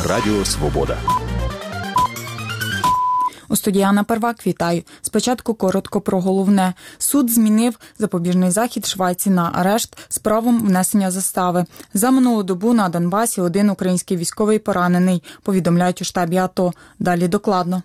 Радіо Свобода. У студії Анна Первак, вітаю. Спочатку коротко про головне. Суд змінив запобіжний захід Швайці на арешт з правом внесення застави. За минулу добу на Донбасі один український військовий поранений, повідомляють у штабі АТО. Далі докладно.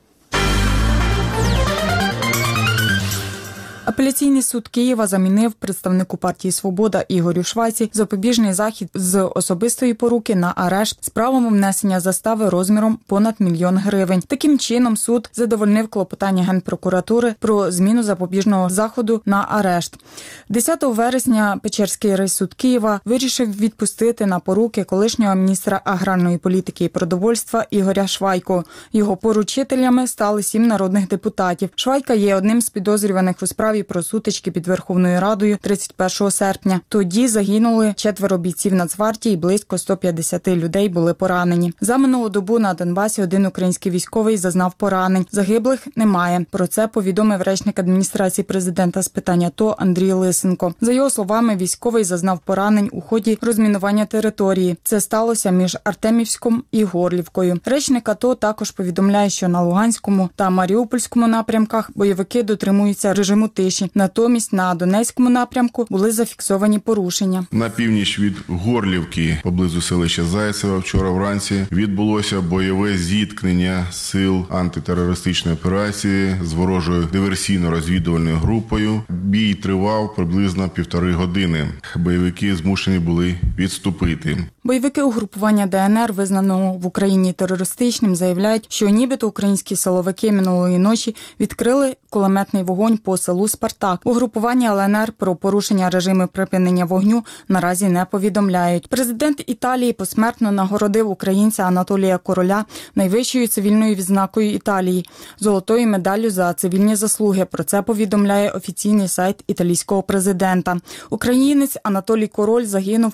Апеляційний суд Києва замінив представнику партії «Свобода» Ігорю Швайці запобіжний захід з особистої поруки на арешт з правом внесення застави розміром понад 1 мільйон гривень. Таким чином суд задовольнив клопотання Генпрокуратури про зміну запобіжного заходу на арешт. 10 вересня Печерський райсуд Києва вирішив відпустити на поруки колишнього міністра аграрної політики і продовольства Ігоря Швайку. Його поручителями стали 7 народних депутатів. Швайка є одним з підозрюваних у справі про сутички під Верховною Радою 31 серпня. Тоді загинули 4 бійців Нацгвардії і близько 150 людей були поранені. За минулу добу на Донбасі один український військовий зазнав поранень. Загиблих немає. Про це повідомив речник адміністрації президента з питань АТО Андрій Лисенко. За його словами, військовий зазнав поранень у ході розмінування території. Це сталося між Артемівськом і Горлівкою. Речник АТО також повідомляє, що на Луганському та Маріупольському напрямках бойовики дотримуються режиму тиші. Натомість на Донецькому напрямку були зафіксовані порушення. На північ від Горлівки, поблизу селища Зайцеве, вчора вранці відбулося бойове зіткнення сил антитерористичної операції з ворожою диверсійно-розвідувальною групою. Бій тривав приблизно 1,5 години. Бойовики змушені були відступити. Бойовики угрупування ДНР, визнаного в Україні терористичним, заявляють, що нібито українські силовики минулої ночі відкрили кулеметний вогонь по селу Спартак. Угрупування ЛНР про порушення режиму припинення вогню наразі не повідомляють. Президент Італії посмертно нагородив українця Анатолія Короля найвищою цивільною відзнакою Італії – золотою медаллю за цивільні заслуги. Про це повідомляє офіційний сайт італійського президента. Українець Анатолій Король загинув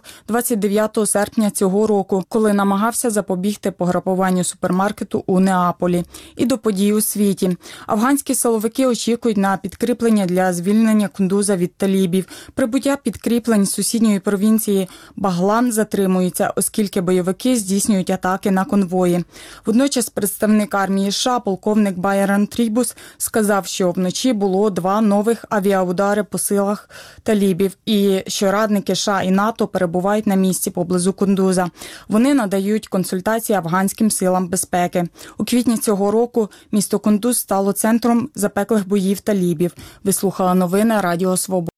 29 серпня цього року, коли намагався запобігти пограбуванню супермаркету у Неаполі. І до подій у світі. Афганські силовики очікують на підкріплення для звільнення Кундуза від талібів. Прибуття підкріплень з сусідньої провінції Баглан затримується, оскільки бойовики здійснюють атаки на конвої. Водночас представник армії США, полковник Байрон Трібус, сказав, що вночі було 2 нових авіаудари по силах талібів і що радники США і НАТО перебувають на місці поблизу Кундуза. Вони надають консультації афганським силам безпеки. У квітні цього року місто Кундуз стало центром запеклих боїв талібів. Ви слухали новини Радіо Свобода.